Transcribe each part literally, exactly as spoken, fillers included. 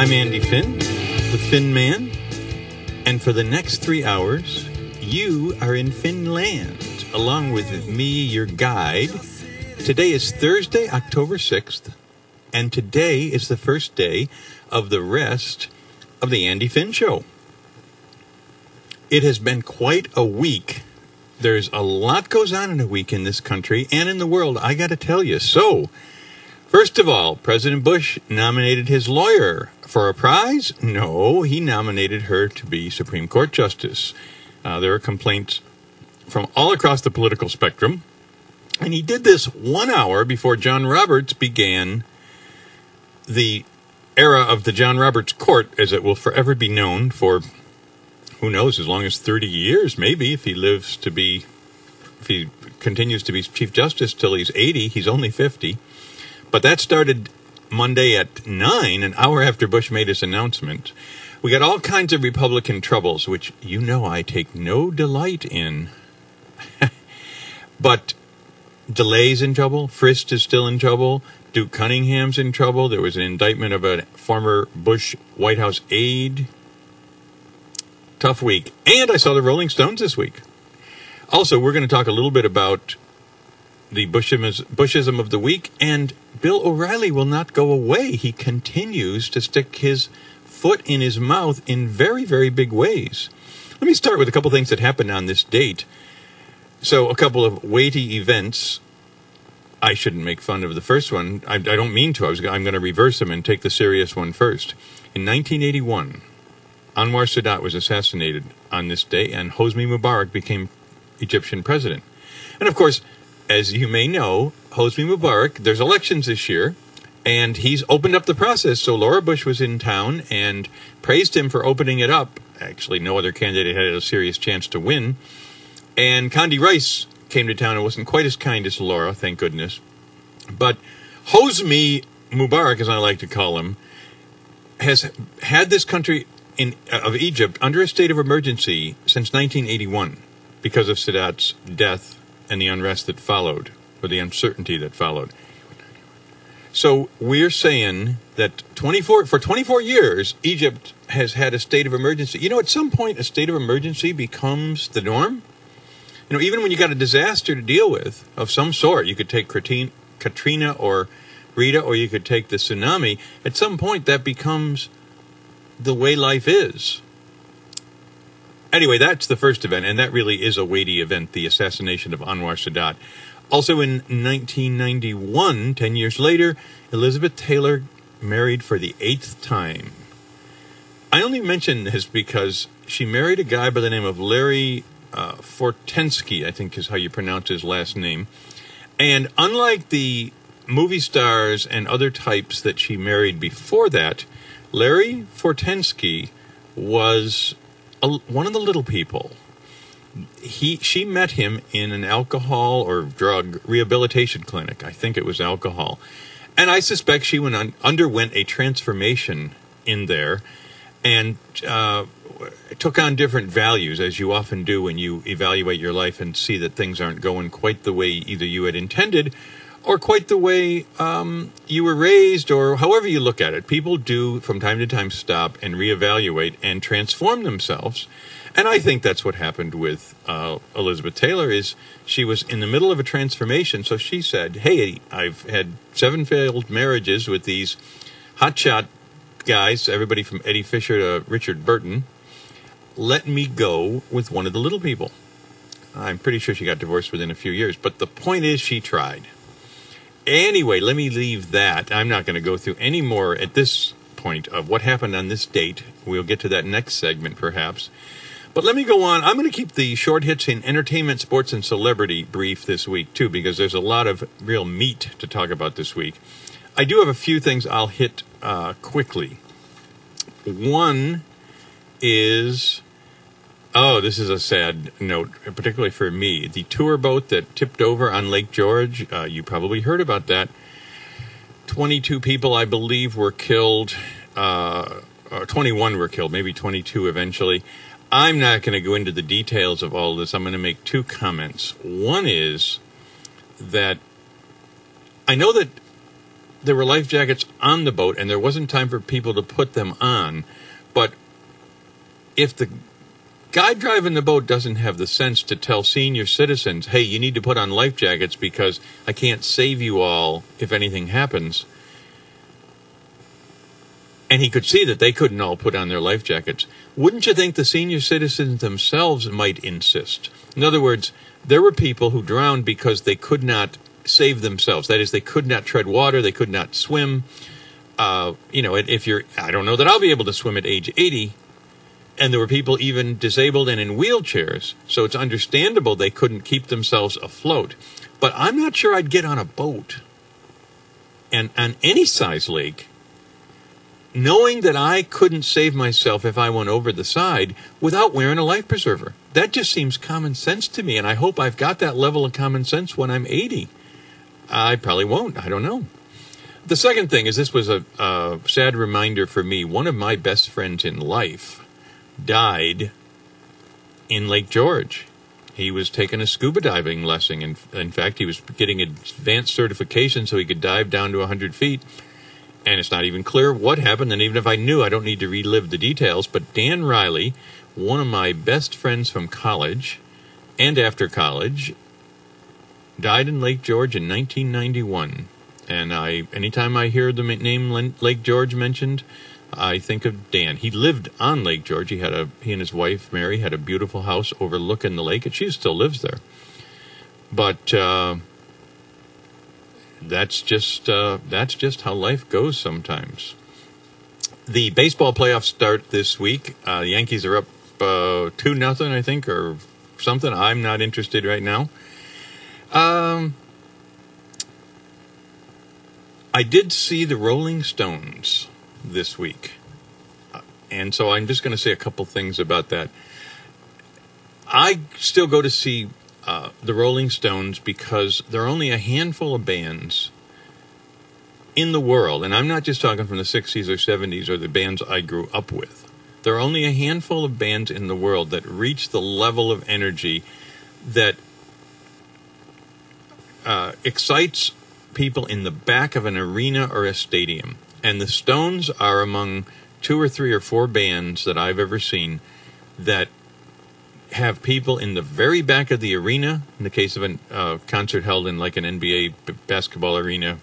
I'm Andy Finn, the Finn Man, and for the next three hours, you are in Finland, along with me, your guide. Today is Thursday, October sixth, and today is the first day of the rest of the Andy Finn Show. It has been quite a week. There's a lot goes on in a week in this country and in the world, I got to tell you. So, first of all, President Bush nominated his lawyer for a prize? No, he nominated her to be Supreme Court Justice. Uh, there are complaints from all across the political spectrum. And he did this one hour before John Roberts began the era of the John Roberts Court, as it will forever be known for, who knows, as long as thirty years, maybe, if he lives to be, if he continues to be Chief Justice till he's eighty, he's only fifty. But that started Monday at nine, an hour after Bush made his announcement. We got all kinds of Republican troubles, which you know I take no delight in. But DeLay's in trouble. Frist is still in trouble. Duke Cunningham's in trouble. There was an indictment of a former Bush White House aide. Tough week. And I saw the Rolling Stones this week. Also, we're going to talk a little bit about the Bushism, Bushism of the week, and Bill O'Reilly will not go away. He continues to stick his foot in his mouth in very, very big ways. Let me start with a couple things that happened on this date. So, a couple of weighty events. I shouldn't make fun of the first one. I, I don't mean to. I was, I'm going to reverse them and take the serious one first. In nineteen eighty-one, Anwar Sadat was assassinated on this day, and Hosni Mubarak became Egyptian president. And of course, as you may know, Hosni Mubarak, there's elections this year, and he's opened up the process. So Laura Bush was in town and praised him for opening it up. Actually, no other candidate had a serious chance to win. And Condi Rice came to town and wasn't quite as kind as Laura, thank goodness. But Hosni Mubarak, as I like to call him, has had this country in of Egypt under a state of emergency since nineteen eighty-one because of Sadat's death and the unrest that followed, or the uncertainty that followed. So we're saying that twenty-four for twenty-four years, Egypt has had a state of emergency. You know, at some point, a state of emergency becomes the norm. You know, even when you got a disaster to deal with of some sort, you could take Katrina or Rita, or you could take the tsunami. At some point, that becomes the way life is. Anyway, that's the first event, and that really is a weighty event, the assassination of Anwar Sadat. Also in nineteen ninety-one, ten years later, Elizabeth Taylor married for the eighth time. I only mention this because she married a guy by the name of Larry uh, Fortensky, I think is how you pronounce his last name. And unlike the movie stars and other types that she married before that, Larry Fortensky was a, one of the little people. He, she met him in an alcohol or drug rehabilitation clinic. I think it was alcohol. And I suspect she went on, underwent a transformation in there and uh, took on different values, as you often do when you evaluate your life and see that things aren't going quite the way either you had intended or quite the way um, you were raised, or however you look at it. People do, from time to time, stop and reevaluate and transform themselves. And I think that's what happened with uh, Elizabeth Taylor, is she was in the middle of a transformation. So she said, hey, I've had seven failed marriages with these hotshot guys, everybody from Eddie Fisher to Richard Burton. Let me go with one of the little people. I'm pretty sure she got divorced within a few years. But the point is, she tried. Anyway, let me leave that. I'm not going to go through any more at this point of what happened on this date. We'll get to that next segment, perhaps. But let me go on. I'm going to keep the short hits in entertainment, sports, and celebrity brief this week, too, because there's a lot of real meat to talk about this week. I do have a few things I'll hit uh, quickly. One is, oh, this is a sad note, particularly for me. The tour boat that tipped over on Lake George, uh, you probably heard about that. twenty-two people, I believe, were killed. Uh, or twenty-one were killed, maybe twenty-two eventually. I'm not going to go into the details of all this. I'm going to make two comments. One is that I know that there were life jackets on the boat, and there wasn't time for people to put them on. But if the guy driving the boat doesn't have the sense to tell senior citizens, hey, you need to put on life jackets because I can't save you all if anything happens, and he could see that they couldn't all put on their life jackets, wouldn't you think the senior citizens themselves might insist? In other words, there were people who drowned because they could not save themselves. That is, they could not tread water, they could not swim. Uh, you know, if you're, I don't know that I'll be able to swim at age eighty. And there were people even disabled and in wheelchairs. So it's understandable they couldn't keep themselves afloat. But I'm not sure I'd get on a boat and on any size lake, knowing that I couldn't save myself if I went over the side without wearing a life preserver. That just seems common sense to me, and I hope I've got that level of common sense when I'm eighty. I probably won't. I don't know. The second thing is, this was a, a sad reminder for me. One of my best friends in life died in Lake George. He was taking a scuba diving lesson. In, in fact, he was getting advanced certification so he could dive down to one hundred feet. And it's not even clear what happened. And even if I knew, I don't need to relive the details. But Dan Riley, one of my best friends from college and after college, died in Lake George in nineteen ninety-one. And I, anytime I hear the name Lake George mentioned, I think of Dan. He lived on Lake George. He had a he and his wife Mary had a beautiful house overlooking the lake, and she still lives there. But uh, that's just uh, that's just how life goes sometimes. The baseball playoffs start this week. Uh, the Yankees are up uh, two nothing, I think, or something. I'm not interested right now. Um, I did see the Rolling Stones this week. And so I'm just going to say a couple things about that. I still go to see uh, the Rolling Stones because there are only a handful of bands in the world, and I'm not just talking from the sixties or seventies or the bands I grew up with. There are only a handful of bands in the world that reach the level of energy that uh, excites people in the back of an arena or a stadium. And the Stones are among two or three or four bands that I've ever seen that have people in the very back of the arena, in the case of a uh, concert held in like an N B A b- basketball arena,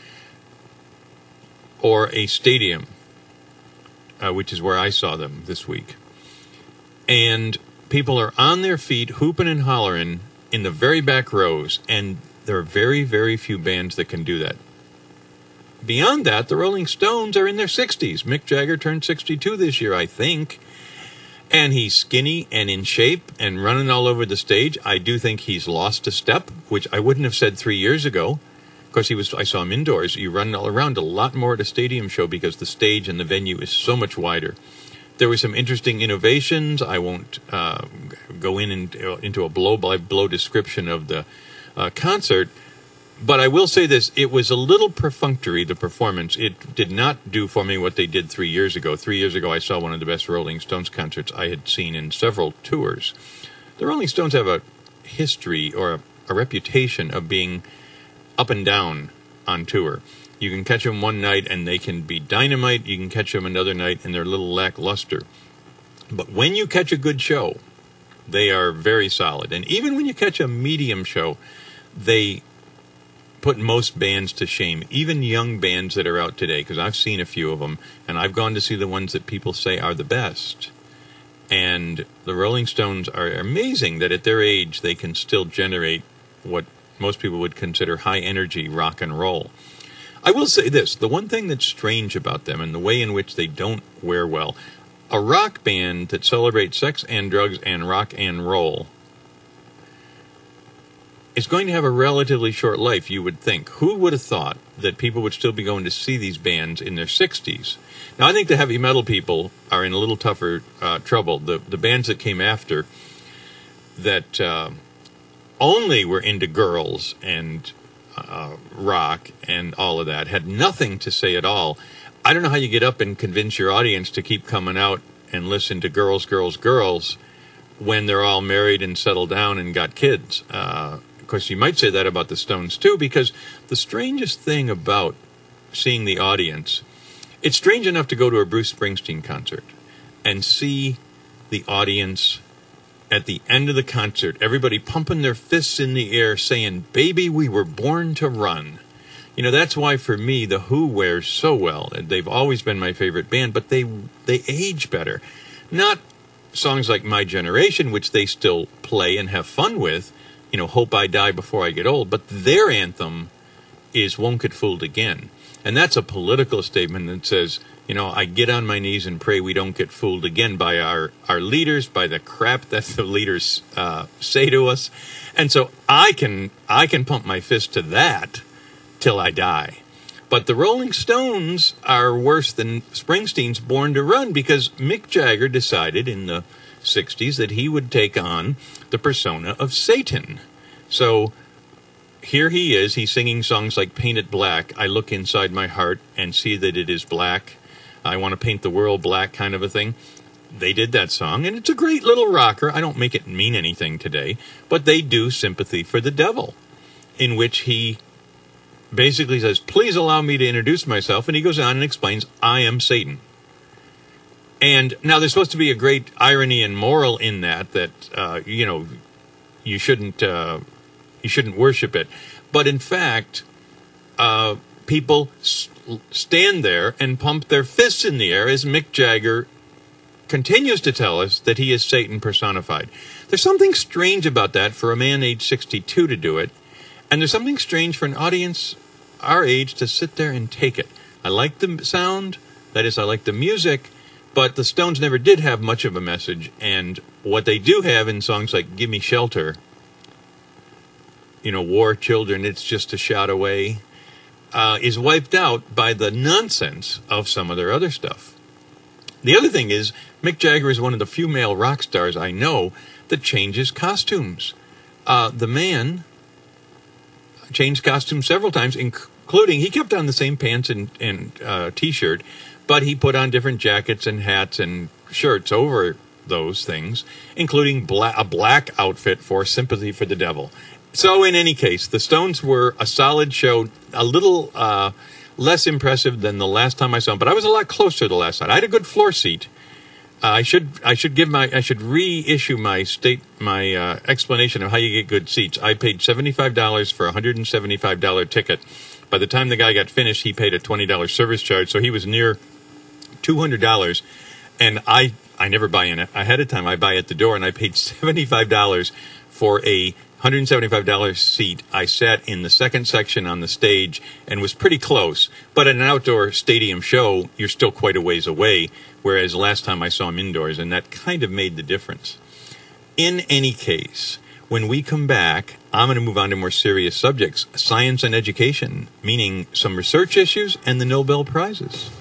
or a stadium, uh, which is where I saw them this week. And people are on their feet, hooping and hollering in the very back rows, and there are very, very few bands that can do that. Beyond that, the Rolling Stones are in their sixties. Mick Jagger turned sixty-two this year, I think. And he's skinny and in shape and running all over the stage. I do think he's lost a step, which I wouldn't have said three years ago. Of course, he was. I saw him indoors. You run all around a lot more at a stadium show because the stage and the venue is so much wider. There were some interesting innovations. I won't uh, go in and, uh, into a blow-by-blow description of the uh, concert. But I will say this, it was a little perfunctory, the performance. It did not do for me what they did three years ago. Three years ago, I saw one of the best Rolling Stones concerts I had seen in several tours. The Rolling Stones have a history or a, a reputation of being up and down on tour. You can catch them one night and they can be dynamite. You can catch them another night and they're a little lackluster. But when you catch a good show, they are very solid. And even when you catch a medium show, they put most bands to shame, even young bands that are out today, because I've seen a few of them, and I've gone to see the ones that people say are the best. And the Rolling Stones are amazing that at their age they can still generate what most people would consider high-energy rock and roll. I will say this, the one thing that's strange about them and the way in which they don't wear well, a rock band that celebrates sex and drugs and rock and roll is going to have a relatively short life, you would think. Who would have thought that people would still be going to see these bands in their sixties? Now, I think the heavy metal people are in a little tougher uh, trouble. The the bands that came after that uh, only were into girls and uh, rock and all of that had nothing to say at all. I don't know how you get up and convince your audience to keep coming out and listen to girls, girls, girls when they're all married and settled down and got kids. Uh, of course, you might say that about the Stones, too, because the strangest thing about seeing the audience. It's strange enough to go to a Bruce Springsteen concert and see the audience at the end of the concert, everybody pumping their fists in the air saying, "Baby, we were born to run." You know, that's why for me, The Who wears so well. They've always been my favorite band, but they they age better. Not songs like My Generation, which they still play and have fun with, you know, Hope I Die Before I Get Old, but their anthem is Won't Get Fooled Again. And that's a political statement that says, you know, I get on my knees and pray we don't get fooled again by our, our leaders, by the crap that the leaders uh, say to us. And so I can I can pump my fist to that till I die. But the Rolling Stones are worse than Springsteen's Born to Run, because Mick Jagger decided in the sixties that he would take on the persona of Satan. So here he is, he's singing songs like Paint It Black, I look inside my heart and see that it is black. I want to paint the world black, kind of a thing. They did that song, and it's a great little rocker. I don't make it mean anything today, but they do Sympathy for the Devil, in which he basically says, please allow me to introduce myself, and he goes on and explains, I am Satan. And now there's supposed to be a great irony and moral in that, that, uh, you know, you shouldn't, uh, you shouldn't worship it. But in fact, uh, people s- stand there and pump their fists in the air as Mick Jagger continues to tell us that he is Satan personified. There's something strange about that for a man age sixty-two to do it, and there's something strange for an audience our age to sit there and take it. I like the sound, that is, I like the music, but the Stones never did have much of a message, and what they do have in songs like Give Me Shelter, you know, War Children, It's Just a Shot Away, uh, is wiped out by the nonsense of some of their other stuff. The other thing is, Mick Jagger is one of the few male rock stars I know that changes costumes. Uh, the man changed costumes several times, including, he kept on the same pants and, and uh, T-shirt, but he put on different jackets and hats and shirts over those things, including bla- a black outfit for Sympathy for the Devil. So in any case, the Stones were a solid show, a little uh, less impressive than the last time I saw them, but I was a lot closer the last time. I had a good floor seat. Uh, I should I should give my I should reissue my state my uh, explanation of how you get good seats. I paid seventy-five dollars for a one hundred seventy-five dollars ticket. By the time the guy got finished, he paid a twenty dollars service charge, so he was near two hundred dollars. And I I never buy in ahead of time. I buy at the door, and I paid seventy-five dollars for a one hundred seventy-five dollars seat. I sat in the second section on the stage and was pretty close. But at an outdoor stadium show, you're still quite a ways away, whereas last time I saw him indoors, and that kind of made the difference. In any case, when we come back, I'm going to move on to more serious subjects, science and education, meaning some research issues and the Nobel Prizes.